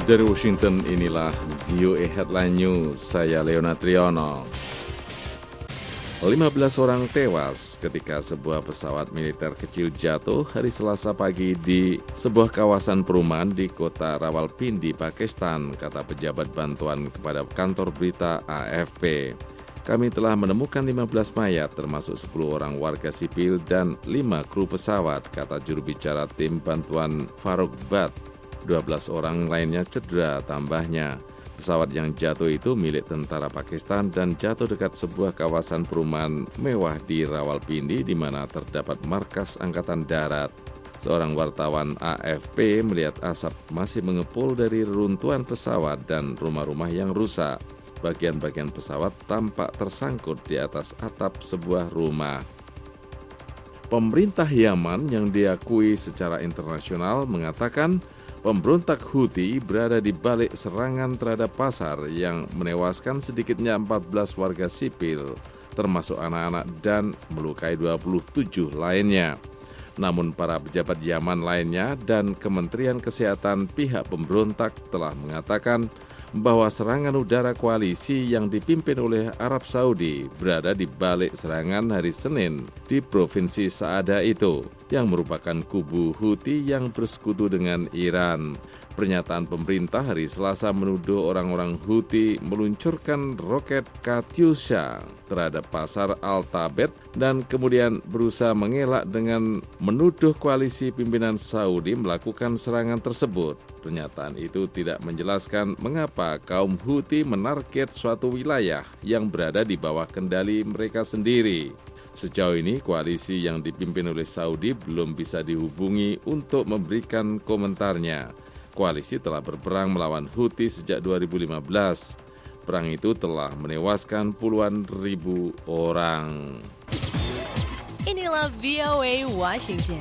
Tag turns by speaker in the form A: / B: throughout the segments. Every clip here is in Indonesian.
A: Dari Washington, inilah VOA Headline News. Saya Leonard Triono. 15 orang tewas ketika sebuah pesawat militer kecil jatuh hari Selasa pagi di sebuah kawasan perumahan di kota Rawalpindi, Pakistan, kata pejabat bantuan kepada kantor berita AFP. Kami telah menemukan 15 mayat, termasuk 10 orang warga sipil dan 5 kru pesawat, kata juru bicara tim bantuan Farooq Butt. 12 orang lainnya cedera tambahnya. Pesawat yang jatuh itu milik tentara Pakistan dan jatuh dekat sebuah kawasan perumahan mewah di Rawalpindi di mana terdapat markas Angkatan Darat. Seorang wartawan AFP melihat asap masih mengepul dari reruntuhan pesawat dan rumah-rumah yang rusak. Bagian-bagian pesawat tampak tersangkut di atas atap sebuah rumah. Pemerintah Yaman yang diakui secara internasional mengatakan pemberontak Houthi berada di balik serangan terhadap pasar yang menewaskan sedikitnya 14 warga sipil, termasuk anak-anak, dan melukai 27 lainnya. Namun para pejabat Yaman lainnya dan Kementerian Kesehatan pihak pemberontak telah mengatakan bahwa serangan udara koalisi yang dipimpin oleh Arab Saudi berada di balik serangan hari Senin di Provinsi Saada itu, yang merupakan kubu Houthi yang bersekutu dengan Iran. Pernyataan pemerintah hari Selasa menuduh orang-orang Houthi meluncurkan roket Katyusha terhadap pasar Al-Tabet dan kemudian berusaha mengelak dengan menuduh koalisi pimpinan Saudi melakukan serangan tersebut. Pernyataan itu tidak menjelaskan mengapa kaum Houthi menarget suatu wilayah yang berada di bawah kendali mereka sendiri. Sejauh ini, koalisi yang dipimpin oleh Saudi belum bisa dihubungi untuk memberikan komentarnya. Koalisi telah berperang melawan Houthi sejak 2015. Perang itu telah menewaskan puluhan ribu orang.
B: Inilah VOA Washington.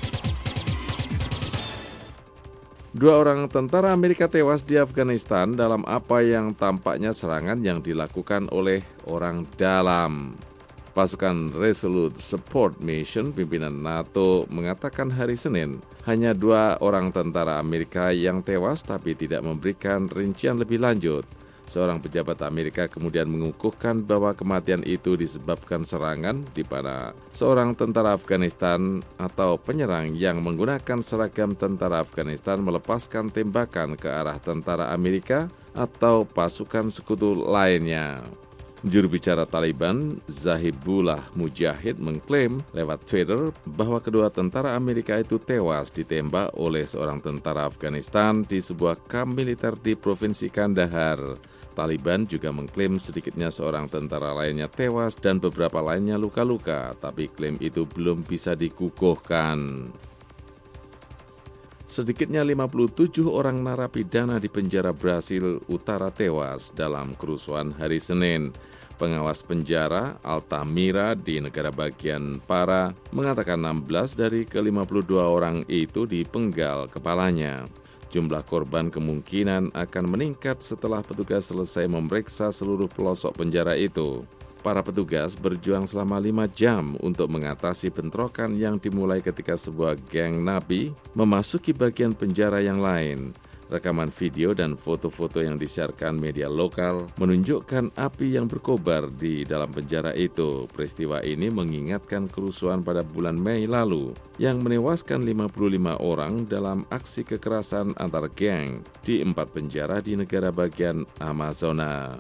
A: 2 orang tentara Amerika tewas di Afghanistan dalam apa yang tampaknya serangan yang dilakukan oleh orang dalam. Pasukan Resolute Support Mission pimpinan NATO mengatakan hari Senin hanya 2 orang tentara Amerika yang tewas tapi tidak memberikan rincian lebih lanjut. Seorang pejabat Amerika kemudian mengukuhkan bahwa kematian itu disebabkan serangan di mana seorang tentara Afghanistan atau penyerang yang menggunakan seragam tentara Afghanistan melepaskan tembakan ke arah tentara Amerika atau pasukan sekutu lainnya. Juru bicara Taliban, Zabihullah Mujahid, mengklaim lewat Twitter bahwa kedua tentara Amerika itu tewas ditembak oleh seorang tentara Afghanistan di sebuah kamp militer di Provinsi Kandahar. Taliban juga mengklaim sedikitnya seorang tentara lainnya tewas dan beberapa lainnya luka-luka, tapi klaim itu belum bisa dikukuhkan. Sedikitnya 57 orang narapidana di penjara Brasil Utara tewas dalam kerusuhan hari Senin. Pengawas penjara Altamira di negara bagian Para mengatakan 16 dari ke-52 orang itu dipenggal kepalanya. Jumlah korban kemungkinan akan meningkat setelah petugas selesai memeriksa seluruh pelosok penjara itu. Para petugas berjuang selama 5 jam untuk mengatasi bentrokan yang dimulai ketika sebuah geng napi memasuki bagian penjara yang lain. Rekaman video dan foto-foto yang disiarkan media lokal menunjukkan api yang berkobar di dalam penjara itu. Peristiwa ini mengingatkan kerusuhan pada bulan Mei lalu yang menewaskan 55 orang dalam aksi kekerasan antar geng di 4 penjara di negara bagian Amazona.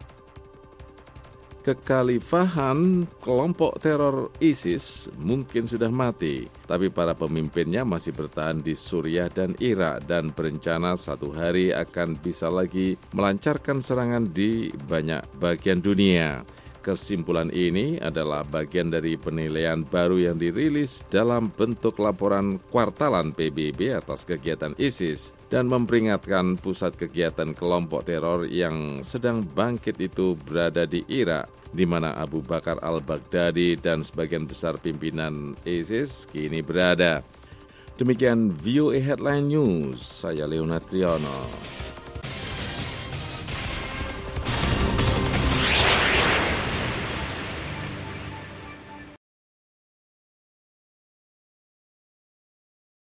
A: Kekhalifahan kelompok teror ISIS mungkin sudah mati, tapi para pemimpinnya masih bertahan di Suriah dan Irak dan berencana satu hari akan bisa lagi melancarkan serangan di banyak bagian dunia. Kesimpulan ini adalah bagian dari penilaian baru yang dirilis dalam bentuk laporan kuartalan PBB atas kegiatan ISIS dan memperingatkan pusat kegiatan kelompok teror yang sedang bangkit itu berada di Irak, di mana Abu Bakar al-Baghdadi dan sebagian besar pimpinan ISIS kini berada. Demikian VOA Headline News, saya Leonard Triono.